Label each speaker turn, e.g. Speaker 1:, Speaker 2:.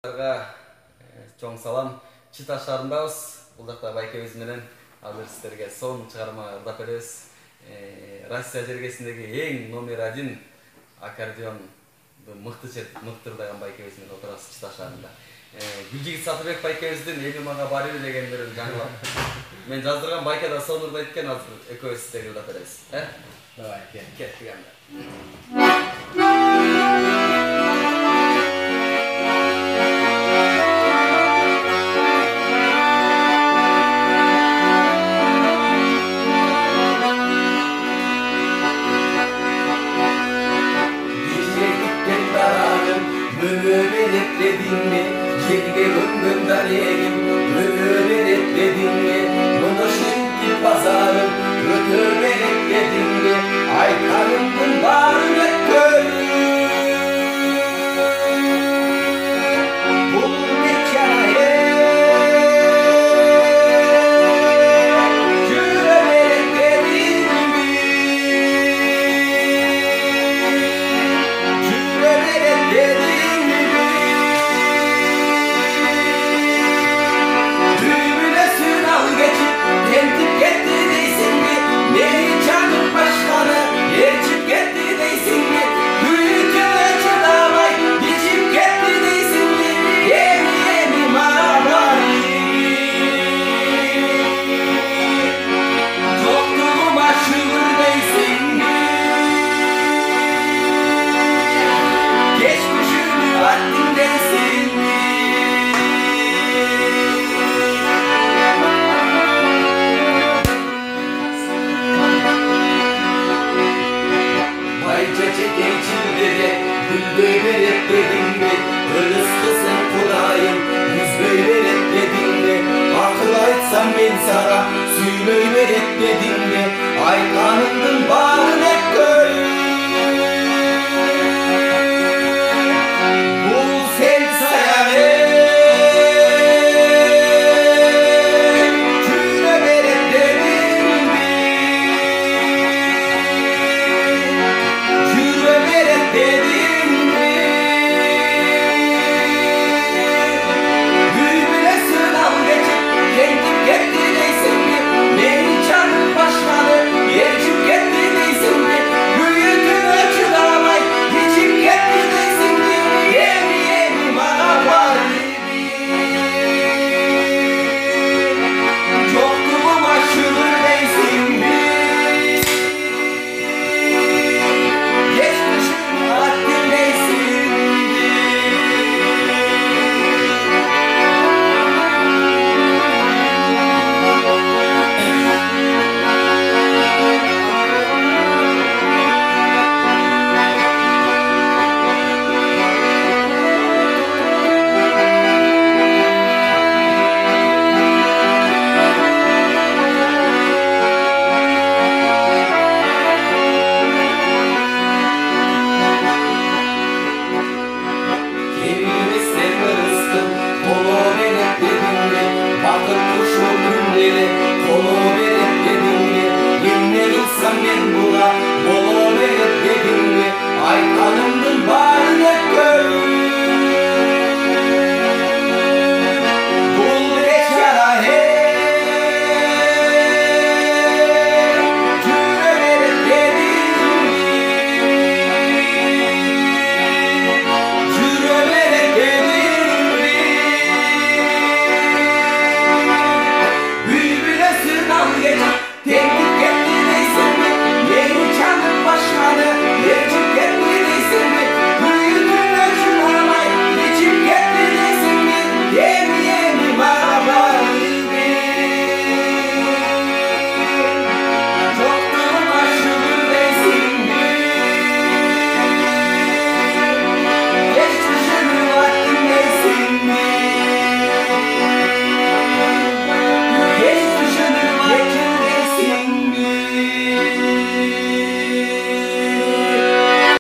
Speaker 1: Чоң салам, Чита шаарындабыз. Бул жакта байкебиз менен азыр сиздерге сонун чыгарма ырдап беребиз. Россия жергесиндеги эң номер 1 аккордеонду мыкты ырдаган байкебиз менен отурабыз Чита шаарында. Гүлжигит Сатыбек байкебиздин эми мага барыбы дегендерин жаңылап. Мен жаздырган байке да сонун ырдайт экен, азыр экөөбүз сиздерге ырдап беребиз.
Speaker 2: Давай,
Speaker 1: кеттик анда.
Speaker 3: Yerge ömrüm dalegim, öğretledin mi? Bunu şimdi pazarım, öğretledin mi? Aykanımın bağrına körüm. Bu hikaye öğretledin mi? Öğretledin mi? Öğretledin mi? Hırıslısın Kurayım, öğretledin mi? Akıl aytsam ben sana, söyle öğretledin mi? Aykanımdın var.